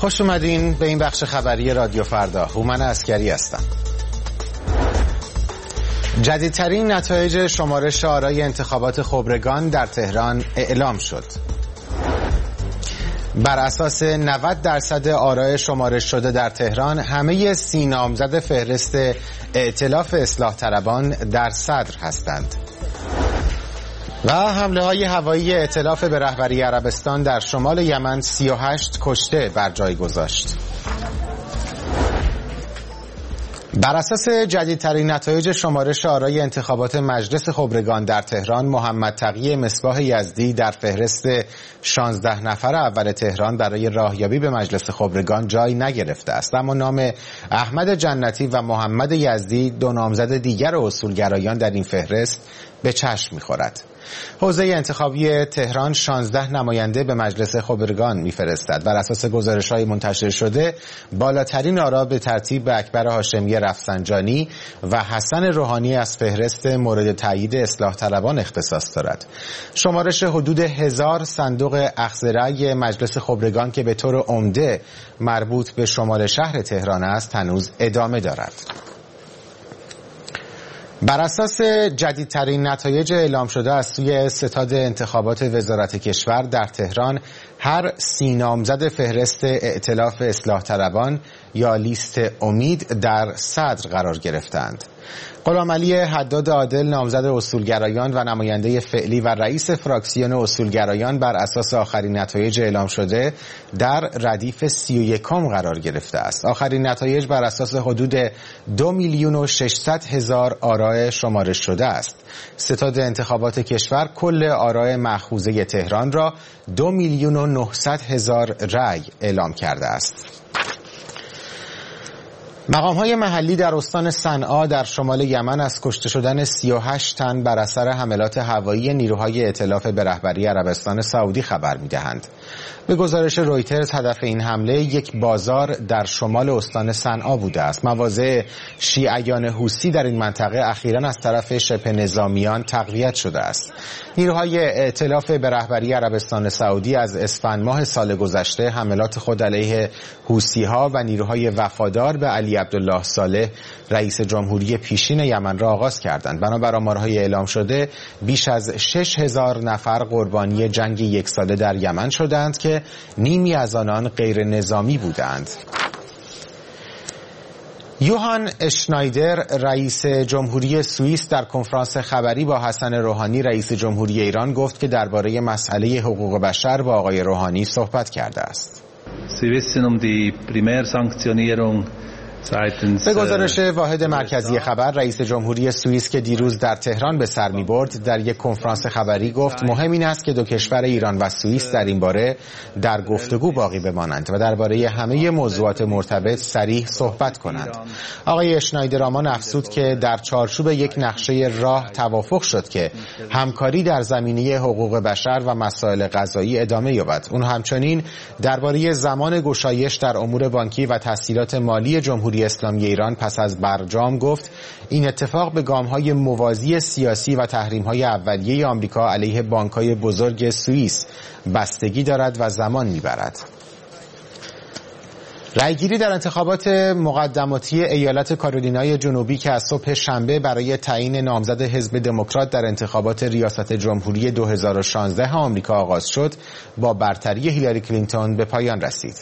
خوش اومدین به این بخش خبری رادیو فردا. هومن عسکری هستم. جدیدترین نتایج شمارش آرای انتخابات خبرگان در تهران اعلام شد. بر اساس 90% آرای شمارش شده در تهران، همه 30 نامزد فهرست ائتلاف اصلاح طلبان در صدر هستند. و حمله های هوایی ائتلاف به رهبری عربستان در شمال یمن 38 کشته بر جای گذاشت. بر اساس جدیدترین نتایج شمارش آرای انتخابات مجلس خبرگان در تهران، محمد تقی مصباح یزدی در فهرست 16 نفر اول تهران برای راهیابی به مجلس خبرگان جای نگرفته است، اما نام احمد جنتی و محمد یزدی، دو نامزد دیگر اصولگرایان در این فهرست، به چشم می‌خورد. حوزه انتخابی تهران 16 نماینده به مجلس خبرگان می‌فرستد. بر اساس گزارش‌های منتشر شده، بالاترین آرا به ترتیب به اکبر هاشمی رفسنجانی و حسن روحانی از فهرست مورد تایید اصلاح طلبان اختصاص دارد. شمارش حدود 1000 صندوق اخذ رأی مجلس خبرگان که به طور عمده مربوط به شمال شهر تهران است، هنوز ادامه دارد. بر اساس جدیدترین نتایج اعلام شده از سوی ستاد انتخابات وزارت کشور در تهران، هر 30 نامزد فهرست ائتلاف اصلاح طلبان یا لیست امید در صدر قرار گرفتند. غلامعلی حداد عادل، نامزد اصولگرایان و نماینده فعلی و رئیس فراکسیون اصولگرایان، بر اساس آخرین نتایج اعلام شده در ردیف 31 قرار گرفته است. آخرین نتایج بر اساس حدود 2,600,000 آرای شمارش شده است. ستاد انتخابات کشور کل آرای مأخوذه تهران را 2,900,000 رأی اعلام کرده است. مقام‌های محلی در استان صنعا در شمال یمن از کشته شدن 38 تن بر اثر حملات هوایی نیروهای ائتلاف به رهبری عربستان سعودی خبر می‌دهند. به گزارش رویترز، هدف این حمله یک بازار در شمال استان صنعا بوده است. مواضع شیعیان حوثی در این منطقه اخیراً از طرف شبه نظامیان تقویت شده است. نیروهای ائتلاف به رهبری عربستان سعودی از اسفند ماه سال گذشته حملات خود علیه حوثی‌ها و نیروهای وفادار به علی عبدالله صالح، رئیس جمهوری پیشین یمن را آغاز کردند. بنابر آمارهای اعلام شده، بیش از 6,000 نفر قربانی جنگ یک ساله در یمن شدند که نیمی از آنان غیر نظامی بودند. یوهان اشنایدر، رئیس جمهوری سوئیس، در کنفرانس خبری با حسن روحانی، رئیس جمهوری ایران، گفت که درباره مسئله حقوق بشر با آقای روحانی صحبت کرده است. به گزارش واحد مرکزی خبر، رئیس جمهوری سوئیس که دیروز در تهران به سر می‌برد، در یک کنفرانس خبری گفت مهم این است که دو کشور ایران و سوئیس در این باره در گفتگو باقی بمانند و درباره همه موضوعات مرتبط صریح صحبت کنند. آقای اشنایدر افزود که در چارچوب یک نقشه راه توافق شد که همکاری در زمینه حقوق بشر و مسائل قضایی ادامه یابد. اون همچنین درباره زمان گشایش در امور بانکی و تسهیلات مالی جمهوری اسلامی ایران پس از برجام گفت این اتفاق به گام‌های موازی سیاسی و تحریم‌های اولیه آمریکا علیه بانک‌های بزرگ سوئیس بستگی دارد و زمان می‌برد. رأیگیری در انتخابات مقدماتی ایالت کارولینای جنوبی که از صبح شنبه برای تعیین نامزد حزب دموکرات در انتخابات ریاست جمهوری 2016 آمریکا آغاز شد، با برتری هیلاری کلینتون به پایان رسید.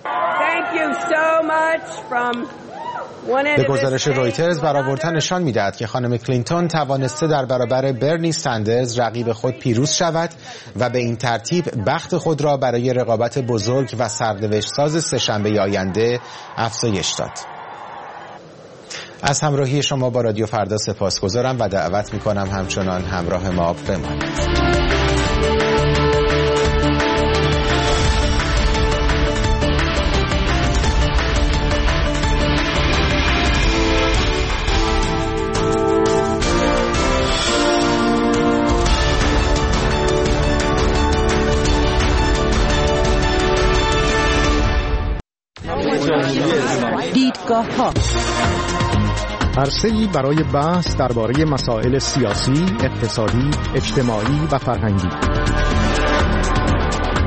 به گزارش رویترز، برآوردها نشان می‌دهد که خانم کلینتون توانسته در برابر برنی سندرز، رقیب خود، پیروز شود و به این ترتیب بخت خود را برای رقابت بزرگ و سرنوشت‌ساز سه‌شنبه آینده افزایش داد. از همراهی شما با رادیو فردا سپاسگزارم و دعوت می‌کنم همچنان همراه ما بمانید. دیدگاه‌ها، عرصه‌ای برای بحث درباره مسائل سیاسی، اقتصادی، اجتماعی و فرهنگی.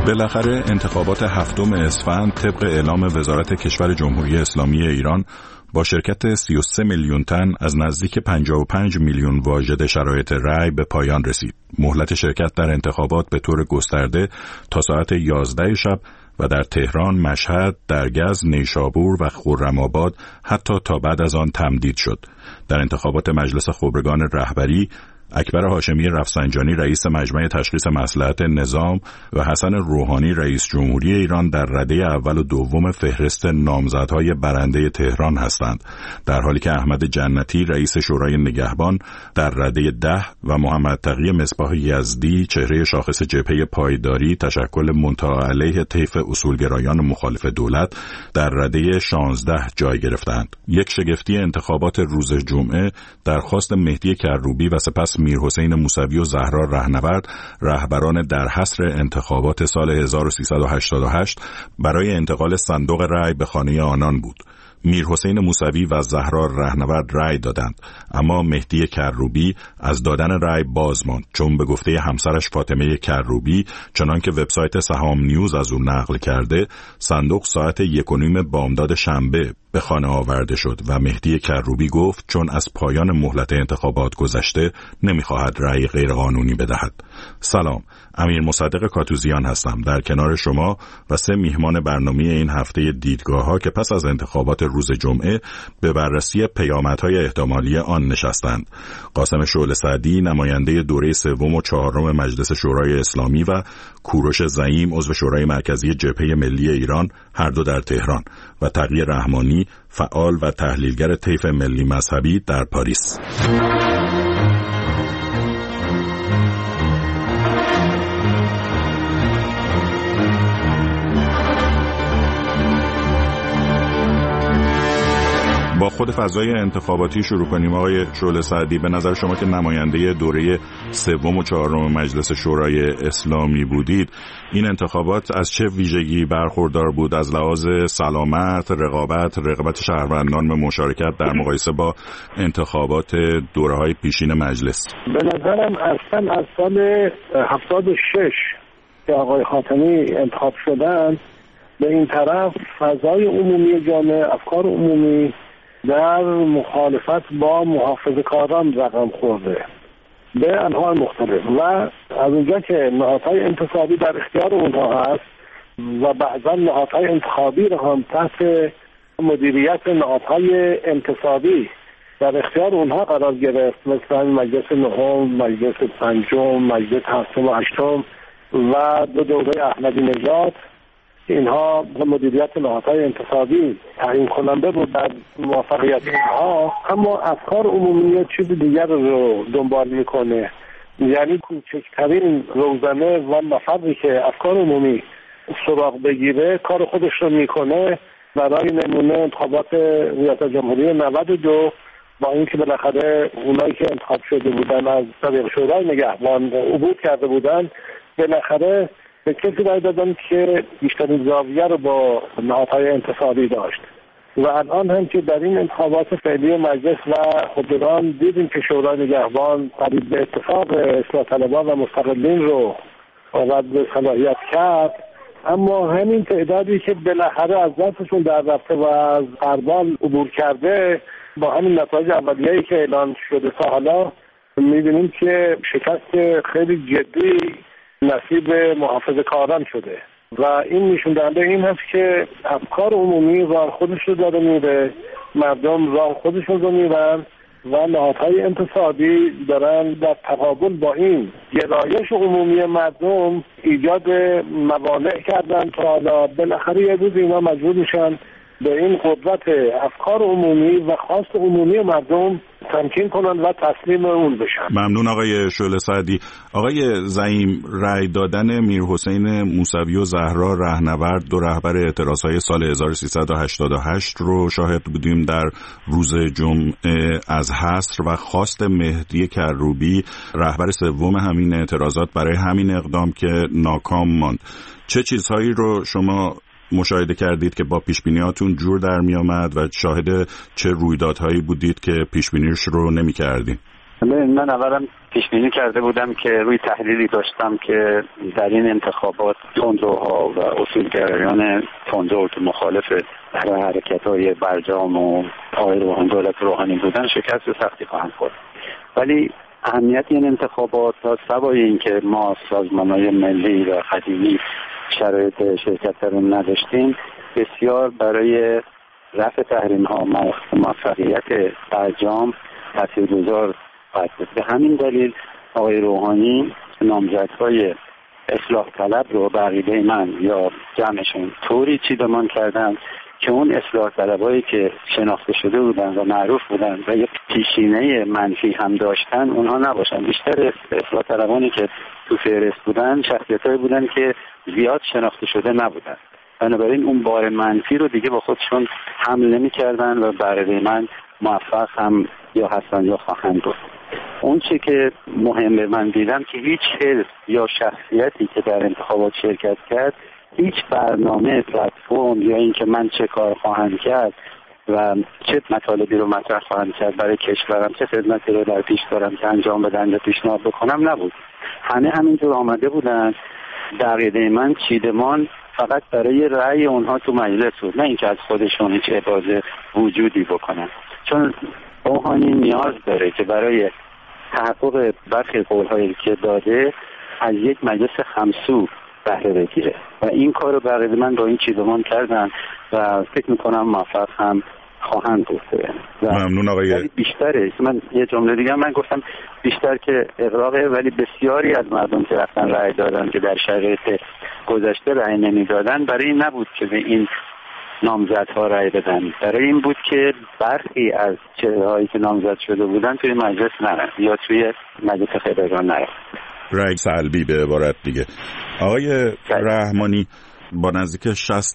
بالاخره انتخابات 7 اسفند طبق اعلام وزارت کشور جمهوری اسلامی ایران با شرکت 33 میلیون تن از نزدیک 55 میلیون واجد شرایط رأی به پایان رسید. مهلت شرکت در انتخابات به طور گسترده تا ساعت 11 شب و در تهران، مشهد، درگز، نیشابور و خرم‌آباد حتی تا بعد از آن تمدید شد. در انتخابات مجلس خبرگان رهبری، اکبر هاشمی رفسنجانی رئیس مجمع تشخیص مصلحت نظام و حسن روحانی رئیس جمهوری ایران در رده اول و دوم فهرست نامزدهای برنده تهران هستند، در حالی که احمد جنتی رئیس شورای نگهبان در رده 10 و محمد تقی مصباح یزدی چهره شاخص جبهه پایداری تشکل منتهی علیه طیف اصولگرایان مخالف دولت در رده 16 جای گرفتند. یک شگفتی انتخابات روز جمعه درخواست مهدی کروبی و سپس میرحسین موسوی و زهرا رهنورد، رهبران در حصر انتخابات سال 1388 برای انتقال صندوق رأی به خانه آنان بود. میرحسین موسوی و زهرا رهنورد رأی دادند، اما مهدی کروبی از دادن رأی باز ماند، چون به گفته همسرش فاطمه کروبی چنان که وبسایت سهام نیوز از او نقل کرده، صندوق ساعت 1:30 بامداد شنبه به خانه آورده شد و مهدی کروبی گفت چون از پایان مهلت انتخابات گذشته نمیخواهد رأی غیرقانونی بدهد. سلام، امیر مصدق کاتوزیان هستم در کنار شما و 3 میهمان برنامه این هفته دیدگاه‌ها که پس از انتخابات روز جمعه به بررسی پیامدهای احتمالی آن نشستند. قاسم شعله سعدی نماینده دوره 3 و 4 مجلس شورای اسلامی و کوروش زعیم عضو شورای مرکزی جبهه ملی ایران، هر دو در تهران، و تقی رحمانی فعال و تحلیلگر طیف ملی مذهبی در پاریس. با خود فضای انتخاباتی شروع کنیم. آقای شعله سعدی، به نظر شما که نماینده دوره 3 و 4 مجلس شورای اسلامی بودید، این انتخابات از چه ویژگی برخوردار بود از لحاظ سلامت، رغبت شهروندان به مشارکت در مقایسه با انتخابات دوره‌های پیشین مجلس؟ به نظرم اصلا از سال 76 که آقای خاتمی انتخاب شدن به این طرف فضای عمومی جامعه، افکار عمومی در مخالفت با محافظه‌کاران رقم خورده به انواع مختلف و از اونجا که نهادهای انتصابی در اختیار اونها هست و بعضا نهادهای انتخابی رو هم تحت مدیریت نهادهای انتصابی در اختیار اونها قرار گرفت، مثل مجلس 9، مجلس 5، مجلس 7 و 8 و دو دوره احمدی نژاد، اینها به مدیریت نهادهای انتصابی تعیین کننده بود در موفقیت اینها. اما افکار عمومی چیز دیگر رو دنبال میکنه، یعنی کوچکترین روزنه و مفری که افکار عمومی سراغ بگیره کار خودش رو میکنه. برای نمونه انتخابات ریاست جمهوری 92 با اینکه بالاخره اونایی که انتخاب شده بودن از طریق شورای نگهبان عبور کرده بودن، بالاخره به کسی رای دادن که بیشترین زاویه رو با نهادهای انتصابی داشت. و الان هم که در این انتخابات فعلی مجلس و خبرگان دیدیم که شورای نگهبان قریب به اتفاق اصلاح طلبان و مستقلین رو رد به صلاحیت کرد، اما همین تعدادی که بالاخره از دستشون در رفته و از غربال عبور کرده با همین نتایج اولیه‌ای که اعلان شده تا حالا می‌بینیم که شکست خیلی جدی نصیب محافظه‌کاران شده و این نشون دهنده این هست که افکار عمومی راه خودش رو داره میره، مردم راه خودشون رو میرن و نهادهای انتصابی دارن در تقابل با این گرایش عمومی مردم ایجاد موانع کردن تا حالا بالاخره یه روز اینا مجبور میشن به این قدرت افکار عمومی و خواست عمومی مردم تمکین کنن و تسلیم اون بشن. ممنون آقای شعله سعدی. آقای زعیم، رأی دادن میرحسین موسوی و زهرا رهنورد، دو رهبر اعتراضهای سال 1388 رو شاهد بودیم در روز جمعه از حصر و خواست مهدی کروبی، رهبر سوم همین اعتراضات، برای همین اقدام که ناکام ماند. چه چیزهایی رو شما مشاهده کردید که با پیشبینیاتون جور در می آمد و شاهد چه رویدادهایی بودید که پیشبینیش رو نمی کردید؟ من اولا پیش بینی کرده بودم که روی تحلیلی داشتم که در این انتخابات تندروها و اصولگرایان تندرو که مخالف حرکت‌های برجام و آقای روحانی دولت روحانی بودن شکست سختی خواهند خورد. ولی اهمیت این انتخابات تا سوای این که ما سازمان‌های ملی و قدیمی شرایط شرکت رو نداشتیم، بسیار برای رفع تحریم‌ها موفقیت برجام تاثیرگذار خواهد بود. به همین دلیل آقای روحانی نامزدهای اصلاح طلب رو به عقیده من یا جمعشون طوری چیدمان کردن که اون اصلاح طلبایی که شناخته شده بودن و معروف بودن و یک پیشینه منفی هم داشتن اونها نباشن. بیشتر اصلاح طلبانی که تو فهرست بودن شخصیتایی بودن که زیاد شناخته شده نبودن، بنابراین اون بار منفی رو دیگه با خودشون حمل نمی‌کردن و برای من موفق هم یا هستن یا خواهند بود. اون چی که مهمه من دیدم که هیچ حزب یا شخصیتی که در انتخابات شرکت کرد هیچ برنامه پلتفرم یا اینکه من چه کار خواهم کرد و چه مطالبی رو مطرح خواهم کرد برای کشورم، چه خدمتی رو در پیش دارم که انجام بدم یا پیشنهاد بکنم نبود. همه همینطور آمده بودن. در عقیده من چیدمان فقط برای رأی اونها تو مجلس بود، نه اینکه از خودشون هیچ ابراز وجودی بکنن، چون روحانی نیاز داره که برای تحقق برخی قول‌هایی که داده از یک مجلس خمسو بهره بگیره و این کار رو برای من با این چیدمان کردن و فکر میکنم موفق هم خواهند بود. ممنون آقای بیشتره. من یه جمله دیگه من گفتم بیشتر که اغراقه، ولی بسیاری از مردم که رفتن رأی دادن که در شرایط گذشته رأی نمیدادن برای این نبود که به این نامزدها رأی بدن، برای این بود که برخی از چهرهایی که نامزد شده بودن توی مجلس نرن یا توی مجلس خبرگان نرن. رأی سلبی به عبارت دیگه. آقای رحمانی، با نزدیک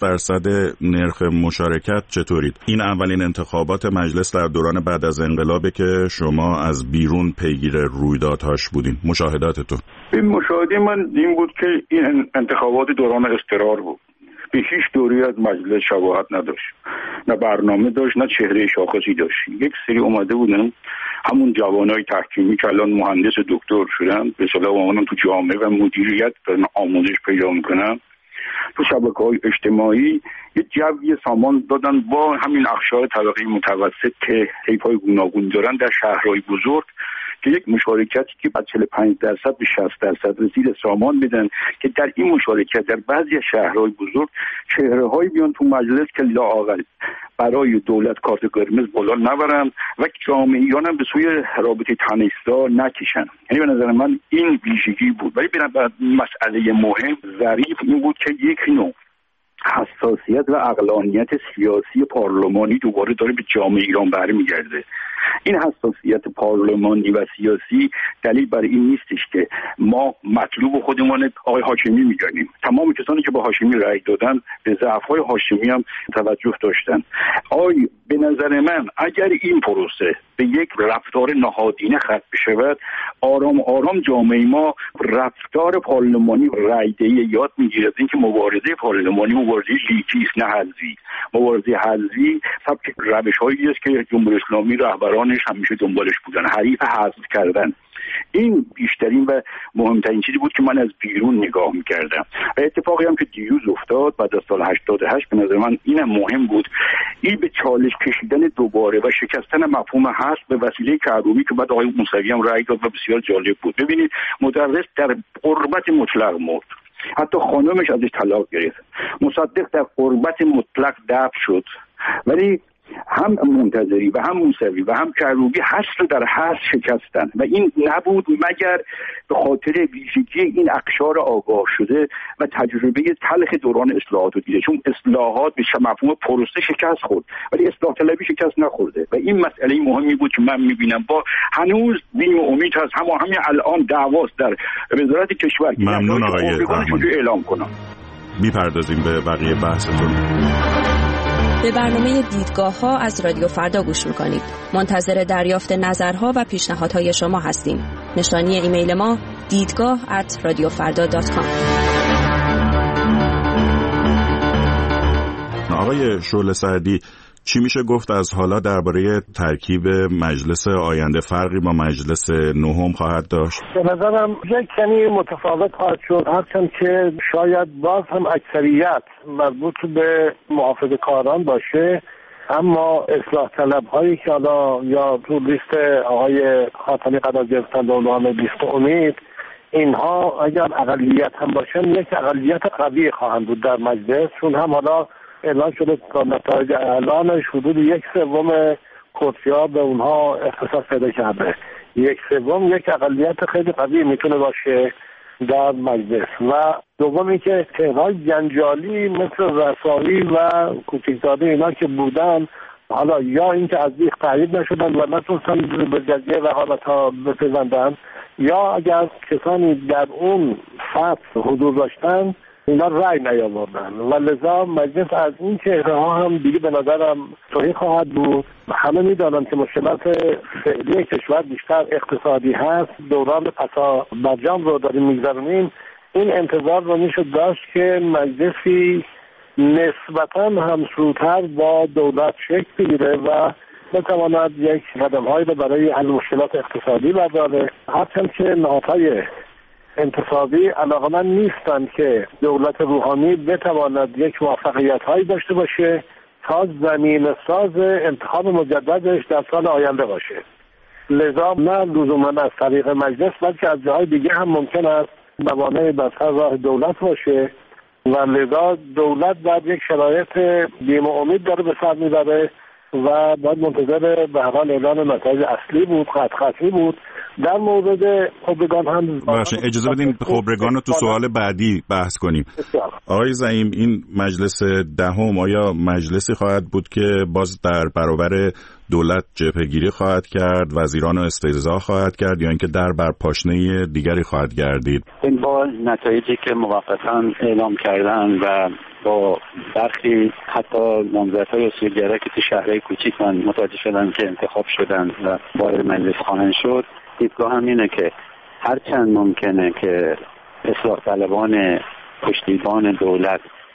60% نرخ مشارکت چطورید؟ این اولین انتخابات مجلس در دوران بعد از انقلابه که شما از بیرون پیگیر رویدادهاش بودین. مشاهداتتون؟ این مشاهده من این بود که این انتخابات دوران اضطرار بود. به هیچ دوری از مجلس شباهت نداشت، نه برنامه داشت نه چهره شاخصی داشت. یک سری اومده بودن همون جوانای تحکیمی که الان مهندس دکتر شدن به اصطلاح اومدن تو جامعه و مدیریت دارن آموزش پیدا میکنن، تو شبکه‌های اجتماعی یه جوی سامان دادن با همین اقشار طبقه متوسط که حیف‌های گوناگون دارن در شهرهای بزرگ که یک مشارکتی که از 45% به 60% رسید سامان بدن که در این مشارکت در بعضی شهرهای بزرگ چهره‌هایی بیان تو مجلس که لااقل برای دولت کارت قرمز بالا نبرن و جامعیان هم به سوی رابطه تنش‌زا نکشن. یعنی به نظر من این ویژگی بود. ولی بنابراین مسئله مهم ظریف این بود که یک نوع حساسیت و عقلانیت سیاسی پارلمانی دوباره داره به جامعه ایران برمیگرده. این حساسیت پارلمانی و سیاسی دلیل برای این نیستش که ما مطلوب خودمون آقای هاشمی می‌دانیم. تمام کسانی که با هاشمی رأی دادن به ضعف‌های هاشمی هم توجه داشتن. به نظر من اگر این پروسه به یک رفتار نهادینه ختم بشود، آرام آرام جامعه ما رفتار پارلمانی رأی‌دهی یاد می‌گیرد. اینکه مبارزه پارلمانی مبارزه لیگی است نه حزبی. مبارزه حزبی سبک روش‌هایی است که جمهوری اسلامی رهبرانش همیشه دنبالش بودن، حریف حذف کردن. این بیشترین و مهمترین چیزی بود که من از بیرون نگاه می‌کردم و اتفاقی هم که دیروز افتاد بعد از سال 88 به نظر من اینم مهم بود، این به چالش کشیدن دوباره و شکستن مفهوم حذف به وسیله کروبی که بعد آقای موسوی هم رأی داد و بسیار جالب بود. ببینید مدرس در غربت مطلق مرد، حتی خانمش ازش طلاق گرفت، مصدق در غربت مطلق دفن شد، ولی هم منتظری و هم موسوی و هم کروبی حصر در حصر شکستن و این نبود مگر به خاطر ویژگی این اقشار آگاه شده و تجربه تلخ دوران اصلاحات رو دیده. چون اصلاحات به مفهوم پروسه شکست خورد ولی اصلاح طلبی شکست نخورده و این مسئله مهمی بود که من میبینم با هنوز بیم و امید هست. همین الان دعواست در وزارت کشور. ممنون آقای رحمانی. اعلام کنم میپردازیم به بقیه بحثتون. به برنامه دیدگاه‌ها از رادیو فردا گوش می‌کنید. منتظر دریافت نظرها و پیشنهادهای شما هستیم. نشانی ایمیل ما دیدگاه@radiofarda.com. آقای شعله سعدی، چی میشه گفت از حالا درباره ترکیب مجلس آینده؟ فرقی با مجلس نهم خواهد داشت؟ به نظرم یک کمی متفاوت خواهد شد، هرچند که شاید باز هم اکثریت مربوط به محافظه‌کاران باشه، اما اصلاح طلب هایی که حالا یا تو لیست آقای خاتمی قرار گرفتن به عنوان لیست امید، اینها اگر اقلیت هم باشن یک اقلیت قوی خواهند بود در مجلس، چون هم حالا اعلان شده تا نتایج اعلانش حدود 1/3 کرسی‌ها به اونها اختصاص پیدا کرده. 1/3 یک اقلیت خیلی قوی میتونه باشه در مجلس. و دوم اینکه تهران جنجالی مثل رساوی و کوچکزاده اینا که بودن، حالا یا اینکه از بیخ تایید نشدن و نتونستن به جزیه و حالا تا بپیوندن، یا اگر کسانی در اون سطح حضور داشتن اینا رأی نیاوردن و لذا مجلس از این چهره ها هم دیگه به نظرم توهی خواهد بود. همه میدانم که مشکلات فعلی کشور بیشتر اقتصادی هست، دوران پسا برجام رو داریم میگذرونیم. این انتظار رو میشد داشت که مجلسی نسبتاً همسوتر با دولت شکل بگیره و بتواند یک قدم‌هایی رو برای حل مشکلات اقتصادی برداره، هرچند که نهادهای انتصابی علاقمند نیستند که دولت روحانی بتواند یک موفقیت‌هایی داشته باشه تا زمین ساز انتخاب مجددش در سال آینده باشه. لذا نه لزوما از طریق مجلس بلکه از جاهای دیگه هم ممکن است موانعی بر سر راه دولت باشه و لذا دولت در یک شرایط بیم و امید داره به سر میبره و باید منتظر به هر حال اعلان نتایج اصلی بود، خطی بود. در مورد خبرگان هم باشه، اجازه بدین خبرگان رو تو سوال بعدی بحث کنیم. آقای زعیم، این مجلس دهم آیا مجلسی خواهد بود که باز در برابر دولت جبهه‌گیری خواهد کرد، وزیران رو استهزا خواهد کرد، یا اینکه در بر پاشنه دیگری خواهد گردید؟ این با نتایجی که موقتا اعلام کردن و با برخی حتی نامزدهای اصولگرا که تو شهرهای کوچیک من متوجه شدن که انتخاب شدن و وارد مجلس خواهند شد، دیدگاه هم اینه که هرچند ممکنه که اصلاح طلبان پشتیبان دولت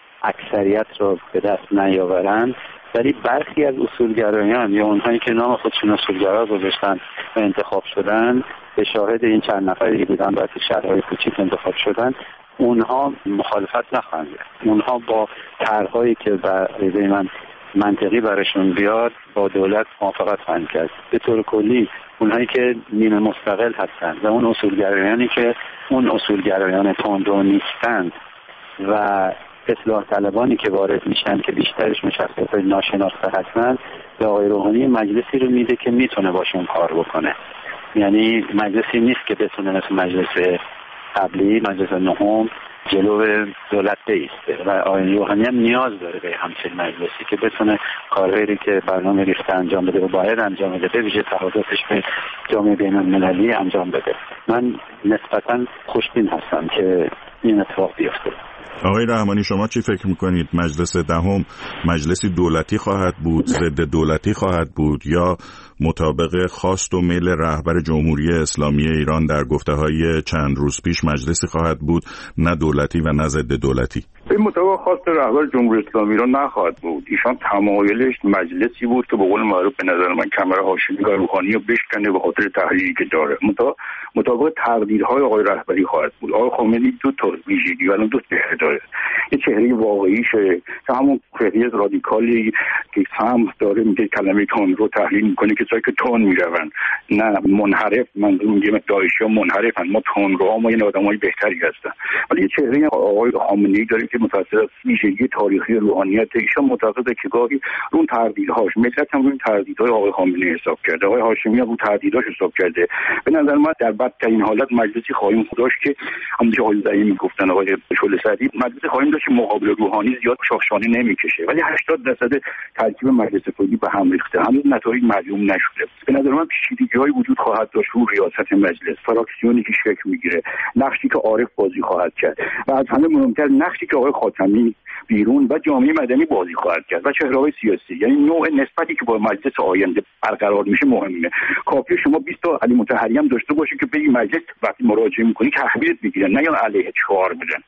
اکثریت رو به دست نیاورند، ولی برخی از اصولگرایان یا اونهایی که نام خودشون اصولگرا گذاشتن و انتخاب شدن، به شاهد این چند نفری بودن و تو شهرهای کوچیک انتخاب شدن، اونها مخالفت نخواهند کرد. اونها با طرح‌هایی که به من منطقی براشون بیاد با دولت موافقت خواهند کرد. به طور کلی اونهایی که نیمه مستقل هستند و اون اصولگرایانی که اون اصولگرایان تندرو نیستند و اصلاح طلبانی که وارد میشن که بیشترشون شخصیت‌های ناشناخته هستند، به آقای روحانی مجلسی رو میده که میتونه باشون کار بکنه. یعنی مجلسی نیست که بتونه مثل مجلس قبلی، مجلس نهم، جلو دولت بیسته و آقای روحانی هم نیاز داره به همچین مجلسی که بتونه کارهایی که برنامه ریخته انجام بده و باید انجام بده، به ویژه تقاضاتش به جامعه بین‌المللی انجام بده. من نسبتاً خوشبین هستم که این اتفاق بیفته. آقای رحمانی، شما چی فکر میکنید؟ مجلس دهم مجلسی دولتی خواهد بود، ضد دولتی خواهد بود، یا مطابق خواست و میل رهبر جمهوری اسلامی ایران در گفته‌های چند روز پیش مجلسی خواهد بود نه دولتی و نه ضد دولتی؟ به مطابق خواست رهبر جمهوری اسلامی ایران نخواهد بود. ایشان تمایلش مجلسی بود که به قول معروف به نظر من کمر هاشمی و روحانی رو بشکنه به خاطر تحلیلی که داره. مطابق تقدیرهای آقای رهبری خواهد بود. آقای خامنه‌ای دو تا ویژگی و دو چهره داره. یه چهره واقعیشه که همون چهره رادیکالی که سم داره، میگه کلمه تون رو تحلیل میکنه، کسایی که تون میروند نه منحرف، منظور میگه داعشی‌ها منحرفن، ما تون رو ما این آدمای بهتری هستن. ولی یه چهره آقای خامنه‌ای داره که متأثر از ویژگی تاریخی روحانیت ایشان، معتقده که گاهی اون تردیدهاش ملت هم روی تردیدهای آقای خامنه‌ای حساب کرده، آقای هاشمی هم رو تردیداش حساب کرده. به نظر من در بدترین حالت مجلسی خواهیم داشت که همونجوری آقای زعیم میگفتن، آقای شعله سعدی، مجلسی خواهیم داشت که مقابل روحانی زیاد شاخشانه نمیکشه، ولی 80% ترکیب مجلس فوری به هم ریخته، هنوز نتایج معلوم نشده. به نظر من پیچیدگی‌های وجود خواهد داشت رو ریاست مجلس، فراکسیونی که شکل میگیره، نقشی که عارف بازی خواهد کرد و از همه مهمتر نقشی که آقای خاتمی بیرون و جامعه مدنی بازی خواهد کرد و چهره‌های سیاسی. یعنی نوع نسبتی که با مجلس آینده برقرار میشه مهمه. کافیه شما 20 تا علی مطهری هم داشته باشه که به این مجلس وقتی مراجعه می‌کنی تحویلت بگیرن، نه یا علیه چهار بدن.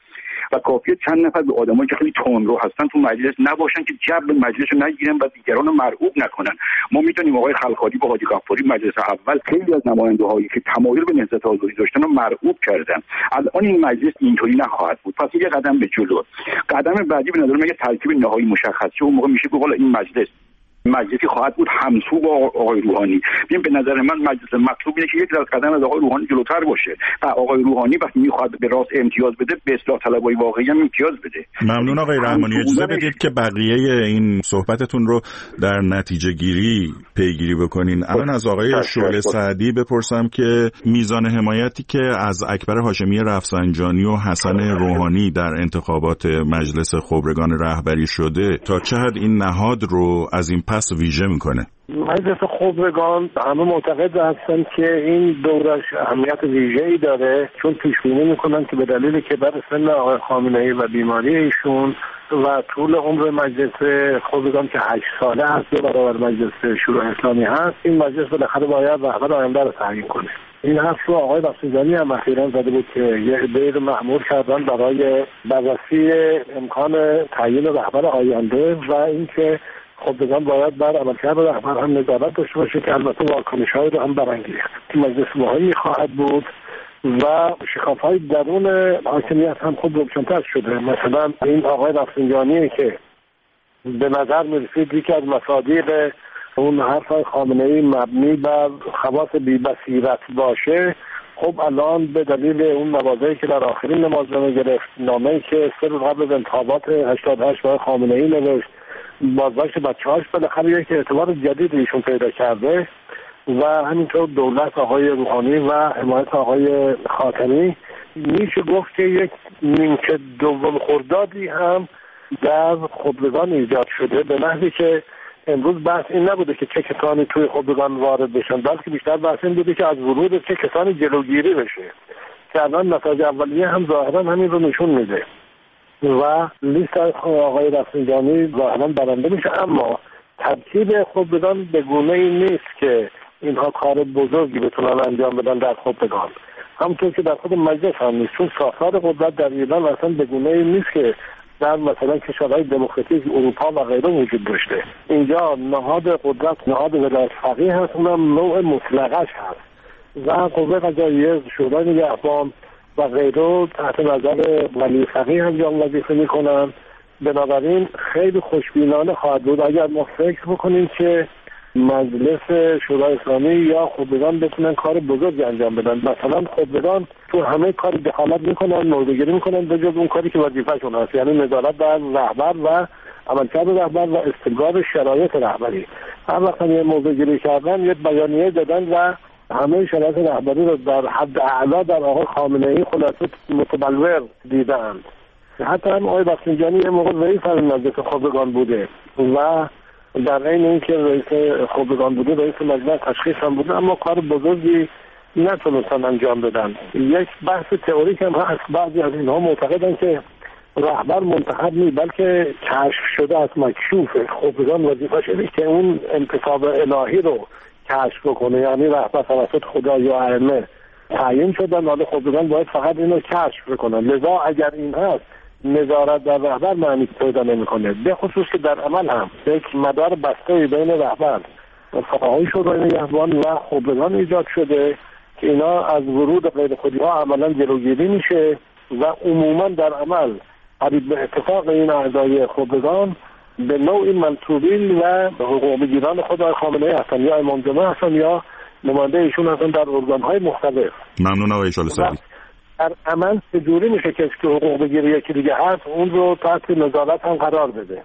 و کافیه چند نفر به آدمایی که خیلی تندرو هستن تو مجلس نباشن که جو مجلس رو نگیرن و دیگران رو مرعوب نکنن. ما میدونیم آقای خلخالی با حاجی غفاری مجلس اول خیلی از نماینده‌هایی که تمایل به نهضت آزادی داشتن رو مرعوب کردن. الان این مجلس اینطوری نخواهد بود. پس یه قدم به جلو. قدم بعدی به نظر من ترکیب نهایی مشخص شه. اون موقع میشه که این مجلسی خواهد بود همسو با آقای روحانی. ببین به نظر من مجلس مطلوب اینه که یک قدم از آقای روحانی جلوتر باشه و آقای روحانی وقتی میخواد به راست امتیاز بده به اصلاح طلبای واقعی هم امتیاز بده. ممنون آقای رحمانی. اجازه بدید که بقیه این صحبتتون رو در نتیجه گیری پیگیری بکنین. الان از آقای شعله سعدی بپرسم که میزان حمایتی که از اکبر هاشمی رفسنجانی و حسن روحانی در انتخابات مجلس خبرگان رهبری شده تا چه حد این نهاد رو از این پس ویژه میکنه؟ مجلس خبرگان همه معتقد هستن که این دورش اهمیت ویژه‌ای داره، چون پیش بینی میکنن که به دلیل کبر سن آقای خامنه‌ای و بیماری ایشون و طول عمر مجلس خبرگان که 8 ساله هست به برابر مجلس شورای اسلامی هست، این مجلس بالاخره باید رهبر آینده رو تعیین کنه. این حرف رو آقای رفسنجانی هم اخیراً زده بود که یه عده‌ای رو مأمور کردن برای بررسی امکان تعیین رهبر آینده و اینکه خبرگان باید بر عملکرد رهبر هم نظارت داشته باشه که البته واکنش‌هایی رو هم برانگیخت. مجلس واهی خواهد بود و شکاف‌های درون حاکمیت هم خوب روشن‌تر شده. مثلا این آقای رفسنجانی که به نظر می‌رسید یکی از مصادیق اون حرف خامنه‌ای مبنی بر خواص بی‌بصیرت باشه، خب الان به دلیل اون مواضعی که در آخرین نمازنامه گرفت، نامه‌ای که 3 روز قبل از انتخابات 88 برای خامنه‌ای نوشت، بازداشت بچه‌هاش بالاخره یک اعتبار جدید ایشون پیدا کرده و همینطور دولت آقای روحانی و حمایت آقای خاتمی میشه گفت که یک نیمکه دوم خردادی هم در خبرگان ایجاد شده، به نحوی که امروز بحث این نبوده که چه کسانی توی خبرگان وارد بشن، بلکه بیشتر بحث این بوده که از ورود چه کسانی جلوگیری بشه که الان نتایج اولیه هم ظاهرا همین رو نشون میده و لیست آقای رفسنجانی ظاهرا برنده میشه. اما ترکیب خبرگان به گونه‌ای نیست که اینها کار بزرگی بتونن انجام بدن در خبرگان، همونطور که در خود مجلس هم نیست، چون ساختار قدرت در ایران اصلا به گونه‌ای نیست که در مثلا کشورهای دموکراتیک اروپا و غیره وجود داشته. اینجا نهاد قدرت نهاد ولایت فقیه هست، اونم نوع مطلقش هست و قوه قضاییه، شورای نگهبان و غیره تحت نظر ولی فقیه انجام وظیفه میکنن. بنابراین خیلی خوشبینانه خواهد بود اگر ما فکر بکنیم که مجلس شورای اسلامی یا خبرگان بتونن کار بزرگی انجام بدن. مثلا خبرگان تو همه کار دخالت میکنن، موردگیری میکنن به جز اون کاری که وظیفه‌شون هست، یعنی نظارت بر رهبر و عملکرد رهبر و استقرار شرایط رهبری. هر وقت یه موردگیری کردن، یه بیانیه دادن و همه شرایط رهبری رو در حد اعلا در آقای خامنه‌ای خلاصه متبلور دیدند. حتی هم آقای رفسنجانی یه موقع رئیس مجلس خبرگان بوده و در این اینکه رئیس خبرگان بوده رئیس مجلس تشخیص هم بوده، اما کار بزرگی نتونستن انجام بدن. یک بحث تئوریک هم هست، بعضی از اینها معتقدن که رهبر منتخب نیست بلکه کشف شده از مکشوفه. خبرگان وظیفه‌ش اینه که اون انتخاب الهی رو کشف بکنه، یعنی رهبر توسط خدا یا ائمه تعیین شدن، حالا خبرگان باید فقط اینو کشف بکنن. لذا اگر این هست نظارت در رهبر معنی پیدا نمی‌کنه، به خصوص که در عمل هم یک مدار بسته بین رهبر و فقهای شورای نگهبان و خبرگان ایجاد شده که اینا از ورود غیر خودی‌ها عملاً جلوگیری میشه و عموماً در عمل قریب به اتفاق این اعضای خبرگان به نوعی منصوبین و حقوق بگیران خود خامنه‌ای هستن، یا امام جمعه هستن یا نماینده ایشون هستن در ارگان‌های مختلف. ممنون آقای شعله سعدی. در عمل چجوری میشه که حقوق بگیره یکی دیگه هست اون رو تحت نظارت هم قرار بده.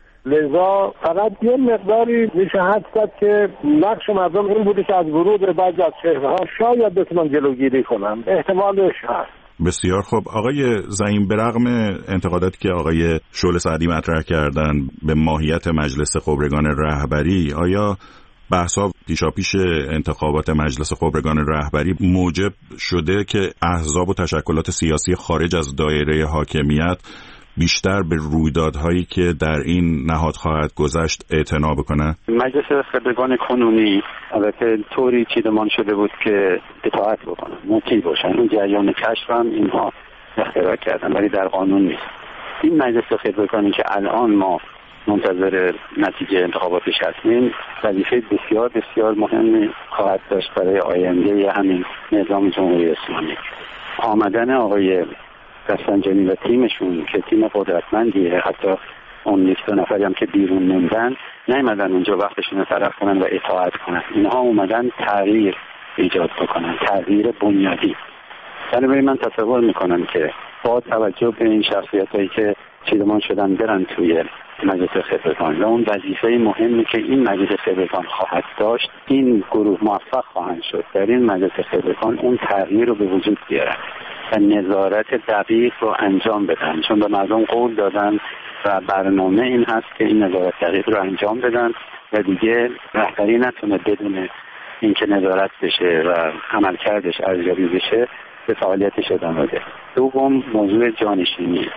لذا فقط یه مقداری میشه حد زد که نقش مردم این بوده که از ورود بعضی از چهره‌ها شاید بتونن جلوگیری کنن، احتمالش هست. بسیار خوب. آقای زعیم، به رغم انتقاداتی که آقای شعله سعدی مطرح کردن به ماهیت مجلس خبرگان رهبری، آیا بحث‌ها پیشاپیش انتخابات مجلس خبرگان رهبری موجب شده که احزاب و تشکلات سیاسی خارج از دایره حاکمیت بیشتر به رویدادهایی که در این نهاد خواهد گذشت اعتنا بکنن؟ مجلس خبرگان کنونی البته طوری چیدمان شده بود که اطاعت بکنن، مطیع باشن. این جریان کشف هم اینها اختراع کردن ولی در قانون نیست. این مجلس خبرگانی که الان ما منتظر نتیجه انتخاباتش هستیم وظیفه بسیار بسیار مهمی خواهد داشت برای آینده همین نظام جمهوری اسلامی. آمدن آقای رفسنجانی و تیمشون که تیم قدرتمندیه، حتی اون یک دو نفری هم که بیرون موندن نیومدن اونجا وقتشون رو صرف کنن و اطاعت کنن، اینها اومدن تغییر ایجاد بکنن، تغییر بنیادی. بنابراین من تصور میکنم که با توجه به این شخصیتایی که چیدمان شدن برن توی مجلس خبرگان و اون وظیفه مهمی که این مجلس خبرگان خواهد داشت، این گروه موفق خواهند شد در این مجلس خبرگان اون تغییر رو به وجود بیارن و نظارت دقیق رو انجام بدن، چون به مردم قول دادن و برنامه این هست که این نظارت دقیق رو انجام بدن و دیگه رهبری نتونه بدون اینکه نظارت بشه و عملکردش ارزیابی بشه به فعالیتش ادامه بده. دوم موضوع جانشینی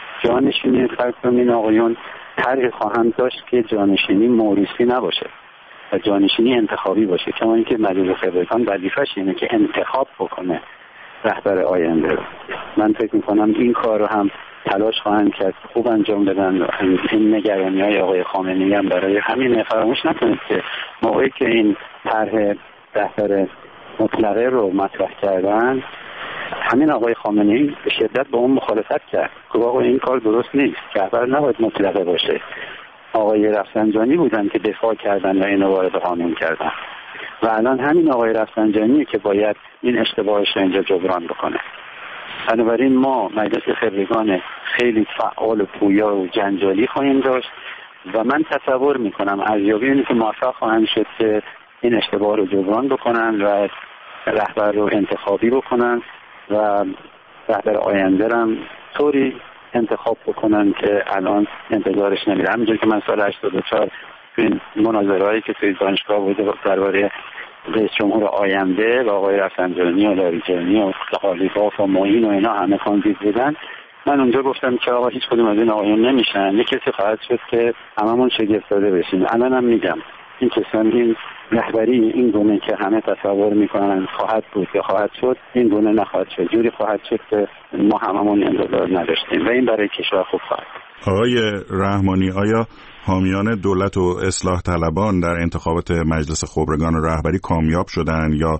فرض کنین آقایون طرحی خواهند داشت که جانشینی موروثی نباشه و جانشینی انتخابی باشه، کما اینکه مجلس خبرگان وظیفه‌ش اینه که انتخاب بکنه رهبر آینده رو. من فکر می‌کنم این کار رو هم تلاش خواهند کرد خوب انجام بدن. این نگرانی‌های آقای خامنه‌ای هم برای همین فراموش نکنید که موقعی که این طرح رهبر مطلقه رو مطرح کردن همین آقای خامنه‌ای به شدت با اون مخالفت کرد که آقا این کار درست نیست، رهبر نباید مطلقه باشه. آقای رفسنجانی بودن که دفاع کردن و اینو وارد قانون کردن و الان همین آقای رفسنجانی که باید این اشتباهش رو اینجا جبران بکنه. بنابراین ما مجلس خبرگان خیلی فعال و پویا و جنجالی خواهیم داشت و من تصور میکنم ارزیابی اینه که موفق خواهند شد که این اشتباه رو جبران بکنن و رهبر رو انتخابی بکنن و رهبر آینده رو طوری انتخاب بکنن که الان انتظارش نمیره. همینجور که من سال 84 توی مناظرهایی که توی دانشگاه بوده درباره رئیس جمهور آینده و آقای رفسنجانی و لاریجانی و قالیباف و معین و اینا همه کاندید بودن، من اونجا گفتم که آقا هیچ کدوم از این آقایون نمیشن، یک کسی خواهد شد که هممون شگفت زده بشیم. الانم میگم این کسان این رهبری این گونه که همه تصور میکنن خواهد بود یا خواهد شد، این گونه نخواهد شد، جوری خواهد شد که ما هممون انتظار نداشتیم و این برای کشور خوب خواهد. آقای رحمانی، آیا حامیان دولت و اصلاح طلبان در انتخابات مجلس خبرگان رهبری کامیاب شدن یا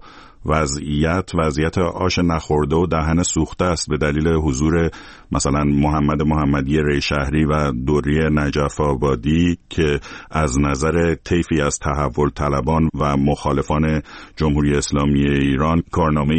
وضعیت آش نخورده و دهن سوخته است به دلیل حضور مثلا محمد محمدی ری شهری و دوری نجف آبادی که از نظر طیفی از تحول طلبان و مخالفان جمهوری اسلامی ایران کارنامه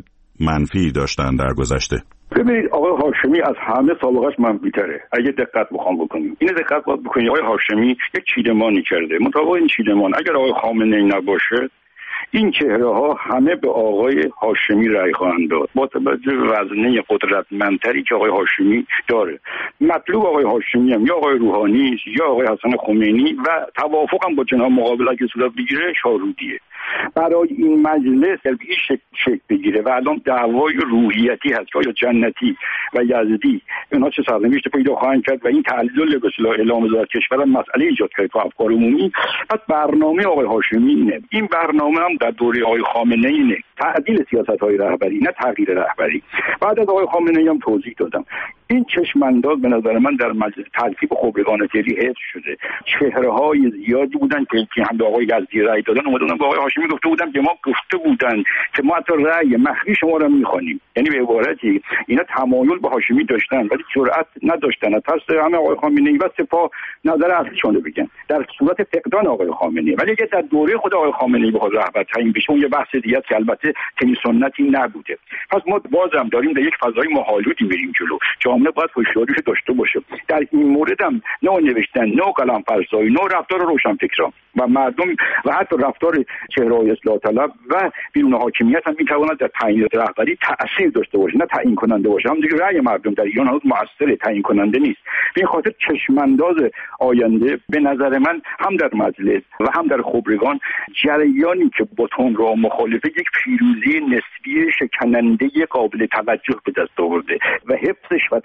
منفی داشتن در گذشته؟ ببینید آقای هاشمی از همه سابقهش منفی‌تره. اگه دقت بکنیم اینو دقت بکنید آقای هاشمی یک چیدمانی کرده. مطابق این چیدمان اگر آقای خامنه‌ای نباشه این چهره ها همه به آقای هاشمی رأی خواهند داد با توجه به وزنه قدرتمندتری که آقای هاشمی داره. مطلوب آقای هاشمی هم یا آقای روحانی یا آقای حسن خمینی و توافق هم با جناح مقابل اگه صورت بگیره شارودیه. برای این مجلس شکل بگیره و الان دعوای روحیتی هست که آیا جنتی و یزدی اینا چه سرنوشت پیدا خواهند کرد و این تعلیل به اصطلاح اعلام وزارت کشور هم مسئله ایجاد کرد تو افکار عمومی. پس برنامه آقای هاشمی اینه، این برنامه هم در دوره آقای خامنه‌ای اینه، تعدیل سیاست‌های رهبری نه تغییر رهبری. بعد از آقای خامنه‌ای هم توضیح دادم این چشم‌انداز به نظر من در مجلس تلفیق خبرگان تری حفظ شده. چهره‌های زیادی بودن که هم به آقای یزدی رأی دادن، اومدن به آقای هاشمی گفته بودن که ما گفته بودن که ما حتی رأی مخفی شما رو می‌خوانیم. یعنی به عبارتی اینا تمایل به هاشمی داشتن ولی جرأت نداشتن از طرف همه آقای خامنه‌ای و سپاه نظر اصلیشون رو بگن در صورت فقدان آقای خامنه‌ای. ولی اگه در دوره خود آقای خامنه‌ای بخواد رهبر تعیین بشه اون یه بحث دیگه است که البته چنین سنتی نبوده. پس ما بازم داریم در یک فضای مه‌آلودی میریم جلو. جامعه باید هوشیاریش داشته باشه. در این مورد هم نوع نوشتن، نوع قلم فرسایی، نوع رفتار روشنفکران و مردم و حتی رفتار چهره‌های اصلاح طلب و بیرون حاکمیت هم میتواند در تعیین رهبری تأثیر داشته باشه نه تعیین کننده باشه. هم دیگه رأی مردم در ایران هنوز مؤثر، تعیین کننده نیست. به این خاطر چشمانداز آینده به نظر من هم در مجلس و هم در خبرگان جریانی که با تندرو مخالفه یک پیروزی نسبی شکننده قابل توجه به دست آورده و حفظش و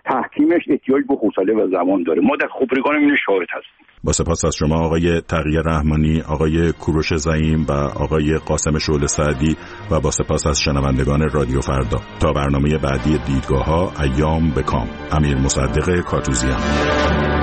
تحکیمش احتیاج به حوصله و زمان داره. ما در خبرگان این شاهد هستیم. با سپاس از شما آقای تقی رحمانی، آقای کوروش زعیم و آقای قاسم شعله سعدی و با سپاس از شنوندگان رادیو فردا. تا برنامه بعدی دیدگاه‌ها، ایام به کام. امیر مصدق کاتوزیان.